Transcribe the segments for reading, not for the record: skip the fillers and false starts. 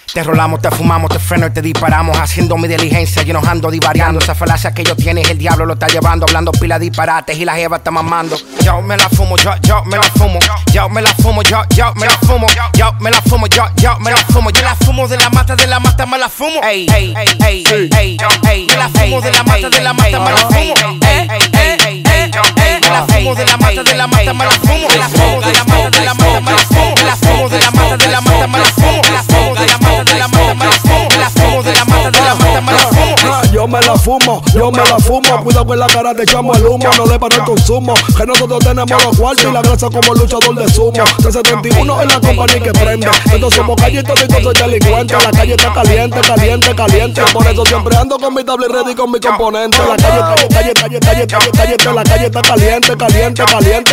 Te rolamos, te fumamos, te freno y te disparamos. Haciendo mi diligencia y enojando, divariando. Esa falacia que yo tienes, el diablo lo está llevando. Hablando pila disparates y la jeva está mamando. Yo me la fumo, yo me la fumo. Yo me la fumo, yo me la fumo. Yo me la fumo, yo me la fumo. Yo la fumo de la mata me la fumo. Ey, ey, ey, ey, ey, ey. Me la fumo de la mata me la fumo. Ey, ey, ey, ey, ey. Me la fumo de la mata me la fumo. Me la fumo de la mata me la fumo. Me la fumo de la mata me la fumo. Me la fumo de la mata me la fumo. Me la fumo de la mata me la fumo. Yo me la fumo, yo me la fumo. Cuidado con la cara, te echamos el humo. No le para el consumo, que nosotros tenemos los cuartos y la grasa como luchador de sumo. 371 en la compañía que prende. Entonces somos callitos y todos soy delincuentes. La calle está caliente, caliente, caliente. Por eso siempre ando con mi tablet ready con mi componente. La calle está caliente, caliente, caliente.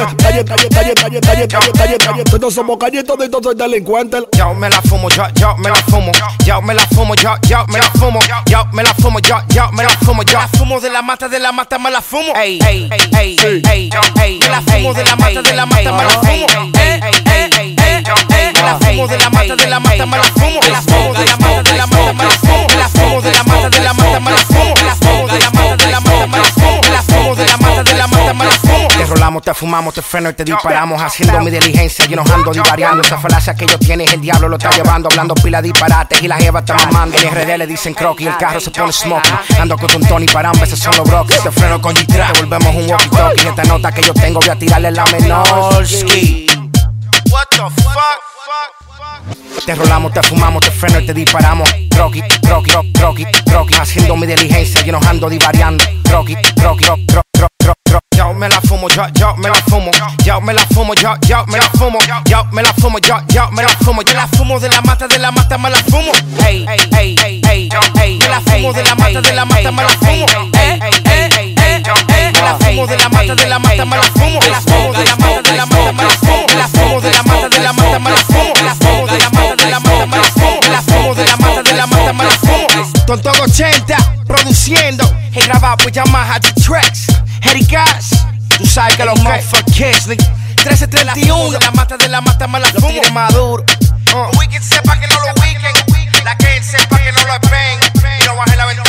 Calle. Entonces somos callitos y todos soy delincuentes. Yo me la fumo, yo me la fumo. Yo me la fumo, yo me la fumo. Yo me la fumo, yo me la fumo. Yo la fumo de la mata me la fumo. Ey, ey, ey, ey, ey, ey. Me la fumo de la mata me la fumo. Ey, ey, ey, ey, ey. Me la fumo de la mata me la fumo. Me la fumo de la mata me la fumo. Me la fumo de la mata me la fumo. Me la fumo de la mata me la fumo. Me la fumo de la mata me la fumo. Te rolamos, te fumamos, te freno y te disparamos. Haciendo mi diligencia y enojando, divariando. Esa falacia que yo tienes, el diablo lo está llevando. Hablando pila disparates y la jeva está mamando. En RD le dicen croquis, el carro se pone smoky. Ando con un Tony Paramba, esos son los broques. Te freno con G-Track, te volvemos un walkie-talkie. Y esta nota que yo tengo voy a tirarle la menor ski. What the fuck? Te rolamos, te fumamos, te freno y te disparamos. Croquis. Haciendo mi diligencia y enojando, divariando. Croquis. Yo me la fumo, yo me la fumo. Yo me la fumo, yo me la fumo. Yo me la fumo, yo me la fumo. Yo la fumo de la mata me la fumo. Ey, ey, ey, ey, ey. Me la fumo de la mata me la fumo. Ey, ey, ey, ey, ey. Me la fumo de la mata me la fumo. Me la fumo de la mata me la fumo. Me la fumo de la mata me la fumo. Me la fumo de la mata me la fumo. Me la fumo de la mata me la fumo. Con todo 80 produciendo. He grabado por Yamaha The Tracks. Eddie Gas, tú sabes que los motherfuckers, 1331, de la mata me la fumo. Los tigres maduros. Weekend sepa que no lo weekend. La que sepa que no lo esperen. Y no baje la ventana.